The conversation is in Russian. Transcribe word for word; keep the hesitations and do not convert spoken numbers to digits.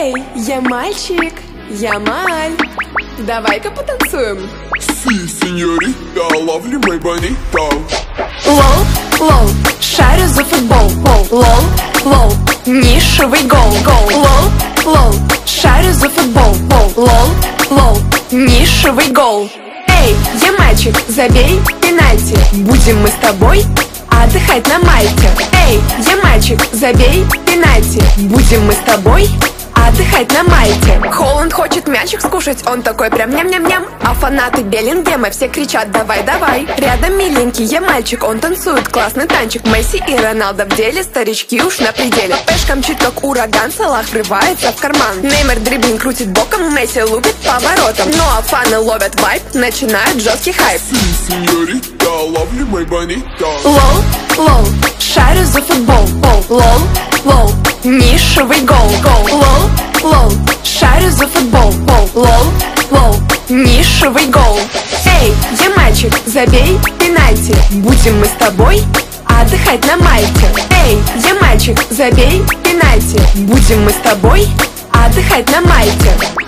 Эй, я мальчик, я Маль. Давай-ка потанцуем. Си, сеньорита, lovely my bonita. Лол, лол, шарю за футбол. Лол, лол, нишевый гол. Лол, лол, шарю за футбол. Лол, лол, нишевый гол. Эй, я мальчик, забей пенальти. Будем мы с тобой отдыхать на Мальте. Эй, я мальчик, забей пенальти. Будем мы с тобой отдыхать на Мальте. Холланд хочет мячик скушать, он такой прям ням-ням-ням. А фанаты Беллингема все кричат давай-давай. Рядом миленький я мальчик, он танцует классный танчик. Месси и Роналдо в деле, старички уж на пределе. Пешка мчит как ураган, Салах врывается в карман. Неймар дриблинг крутит боком, Месси лупит поворотом. Ну а фаны ловят вайп, начинают жесткий хайп. Си, сеньорита, lovely my bonita. Лол, лол, шарю за футбол. Лол, лол, нишевый гол. Лол, лол, шарю за футбол. Лол, лол, нишевый гол. Эй, я мальчик, забей пенальти. Будем мы с тобой отдыхать на Мальте. Эй, я мальчик, забей пенальти. Будем мы с тобой отдыхать на Мальте.